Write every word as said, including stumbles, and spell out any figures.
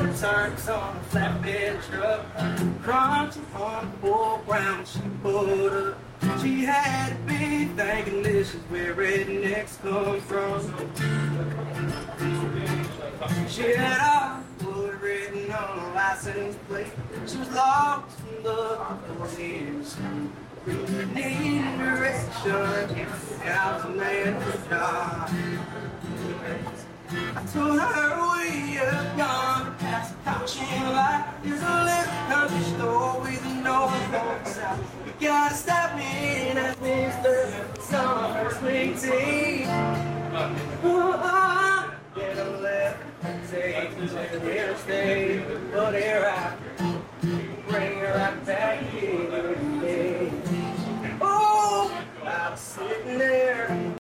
Turks on a flatbed truck, crunching on the poor ground she put up. She had to be thinking this is where rednecks come from. She had Hollywood written on a license plate. She was lost in love for years. Needing direction, out the man for God. I told her we have gone past the touching light. There's a little country store with no folks out. You gotta stop me in at Mister Summer Sweet Tea. Oh, oh, get a left, take the interstate.